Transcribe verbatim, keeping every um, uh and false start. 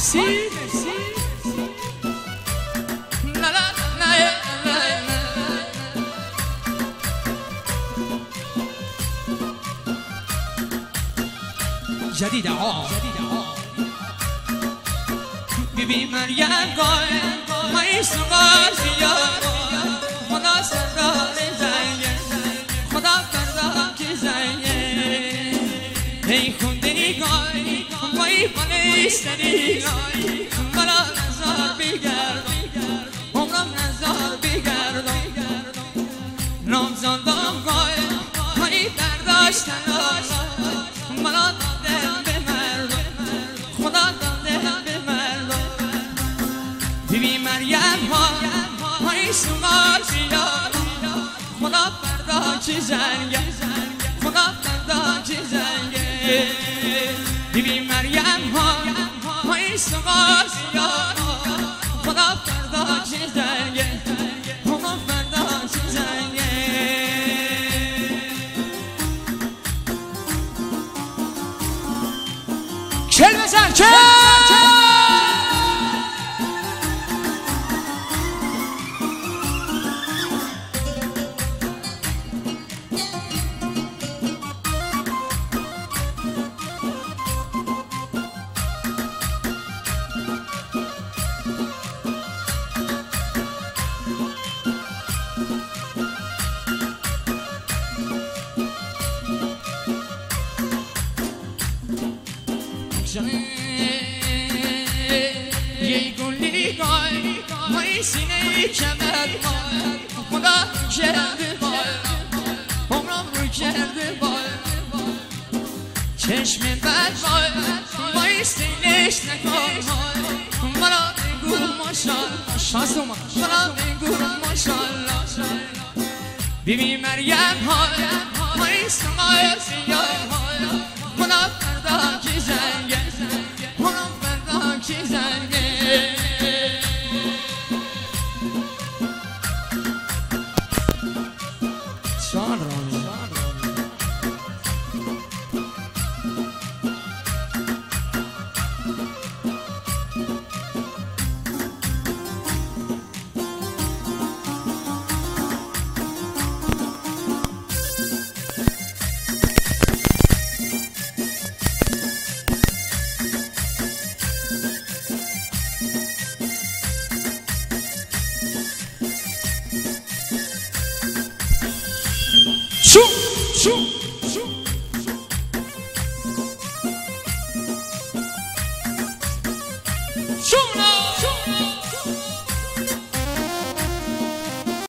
مرسی لا لا لا جدید ها بیبی مریم گای مای سوازیا خدا سردار زنگه خدا فردا کی زنگه ای خونده گای مای فلسطینی گای مرا نظر بگرد عمرم نظر بگرد رمزاندم گای مای برداشتن مرا دادن به مردم خدا دادن به مردم بیبی مریم ها های سوازیا خدا فردا چی زنگه خدا فردا چی زنگه بیبی مریم ها های سوازیا خدا فردا چی زنگه خدا فردا چی زنگه چل بزن چل یه گلی گای مای سینه کمر مای خدا کرده بای عمرم رو کرده بای چشم بد بای مای سینش نکن مرا بگو ماشالله مرا بگو ماشالله بیبی مریم های مای سمای سیاه های خدا فردا کی زنگه خدا فردا کی زنگه شان رانی شو شو شو شو